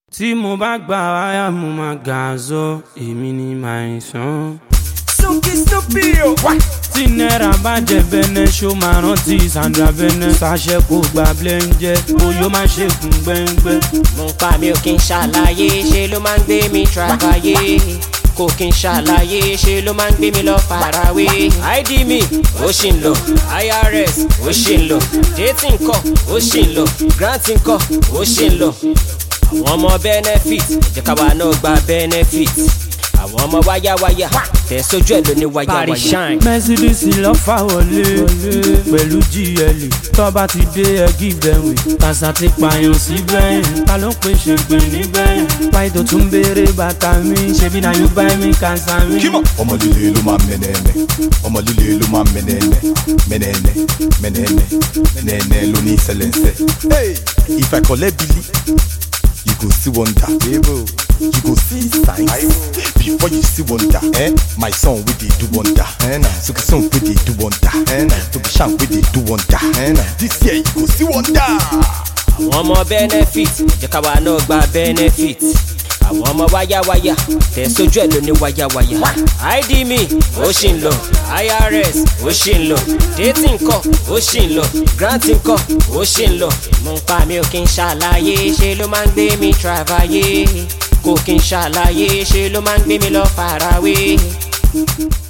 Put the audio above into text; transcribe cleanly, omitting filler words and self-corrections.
Tí mo bá gbà wáyà mo máa gàzó, èmi ni màá sàn. Tí náírà bá jẹ bẹ́nẹ́ ṣó máa rántí Sandra bẹ́nẹ́. Sàṣẹ kò gbà blẹ́ńjẹ́, oyó máa ṣèkùn gbẹ́ngbẹ́. Mo ń pa mi ò kí n ṣàlàyé, ṣe ló máa ń gbé mi travayé. Kò kí n ṣàlàyé, ṣe ló máa ń gbé mi lọ farawé. ID mi ó ṣì ń lò, IRS ó ṣì ń lò, dating ńkọ́ ó ṣì ń lò, grant ńkọ́ ó ṣì ń lò. Àwọn ọmọ benefit jẹ́ ká wa náà gba benefit. Àwọn ọmọ wáyáwáyá tẹ̀ sójú ẹ̀ ló ní wáyáwáyá. Mercedes lọ fà wọlé pẹ̀lú GL. Tó bá ti dé ẹ give them way. Kàṣà ti pààyàn síbẹ̀ yẹn, ta ló ń pè ṣe pé níbẹ̀ yẹn. Báyìí tó tún béèrè bàtà mi, ṣebí na you buy me kàṣà mi. Ọmọ líle ló máa mẹ́nẹ́ẹ̀nẹ́, ọmọ líle ló máa mẹ́nẹ́ẹ̀nẹ́, mẹ́nẹ́ẹ̀nẹ́ ló ní sẹ́lẹ̀nsẹ̀. If I collect Billy, you go see wonder. You go see signs before you see wonder. My son we dey do wonder. Suki son we dey do wonder. Suki shan we dey do wonder. This year you go see wonder. Àwọn ọmọ benefit jẹ́ ká wa náà gba benefit. Àwọn ọmọ wáyáwáyá tẹ̀ sójú ẹ̀ ló ní wáyáwáyá. ID mi ó ṣì ń lò, IRS ó ṣì ń lò, dating ńkọ́ ó ṣì ń lò, grant ńkọ́ ó ṣì ń lò. Mo ń pa mi ò kí n ṣàlàyé, ṣe ló máa ń gbé mi travayé. Kò kí n ṣàlàyé, ṣe ló máa ń gbé mi lọ farawé.